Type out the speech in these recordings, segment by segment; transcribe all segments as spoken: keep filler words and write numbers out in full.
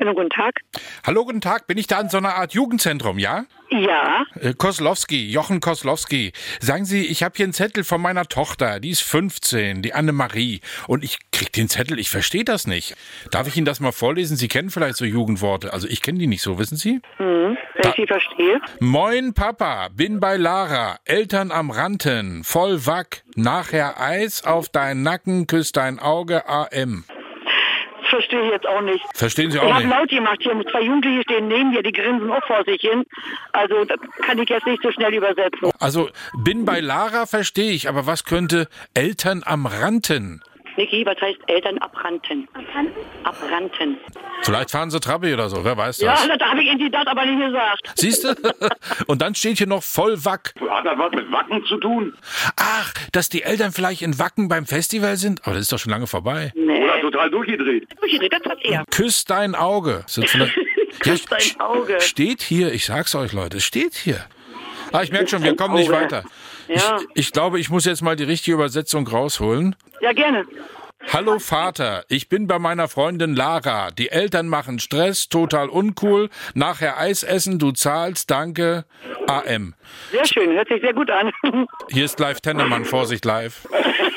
Schönen guten Tag. Hallo, guten Tag. Bin ich da in so einer Art Jugendzentrum, ja? Ja. Äh, Koslowski, Jochen Koslowski. Sagen Sie, ich habe hier einen Zettel von meiner Tochter, die ist fünfzehn, die Annemarie. Und ich krieg den Zettel, ich verstehe das nicht. Darf ich Ihnen das mal vorlesen? Sie kennen vielleicht so Jugendworte. Also ich kenne die nicht so, wissen Sie? Hm, wenn Da- ich Sie verstehe. Moin Papa, bin bei Lara, Eltern am Ranten, voll Wack, nachher Eis auf deinen Nacken, küsst dein Auge, A M. Das verstehe ich jetzt auch nicht. Verstehen Sie Ich auch habe nicht? laut gemacht hier. Zwei Jugendliche stehen neben mir, die grinsen auch vor sich hin. Also das kann ich jetzt nicht so schnell übersetzen. Also, bin bei Lara verstehe ich, aber was könnte Eltern am Ranten? Niki, was heißt Eltern abranten? Abranten? Abranten. Vielleicht fahren sie Trabi oder so, wer weiß Ja, das. das habe ich Ihnen das aber nicht gesagt. Siehst du? Und dann steht hier noch voll Wack. Hat das was mit Wacken zu tun? Ach, dass die Eltern vielleicht in Wacken beim Festival sind? Aber das ist doch schon lange vorbei. Nee. Oder total durchgedreht? Durchgedreht, das hat er. Küss dein Auge. Sind vielleicht- Küss dein st- Auge. Steht hier, ich sag's euch, Leute, es steht hier. Ah, ich merke schon, wir dein kommen nicht Auge. weiter. Ja. Ich, ich glaube, ich muss jetzt mal die richtige Übersetzung rausholen. Ja, gerne. Hallo Vater, ich bin bei meiner Freundin Lara. Die Eltern machen Stress, total uncool. Nachher Eis essen, du zahlst, danke. A M. Sehr schön, hört sich sehr gut an. Hier ist live Tennemann, Vorsicht live.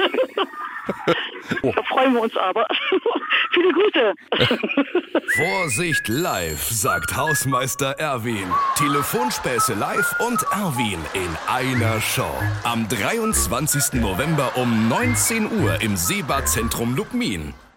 Da freuen wir uns aber. Viele Grüße. Vorsicht live, sagt Hausmeister Erwin. Telefonspäße live und Erwin in einer Show. Am dreiundzwanzigsten November um neunzehn Uhr im Seebadzentrum Lubmin.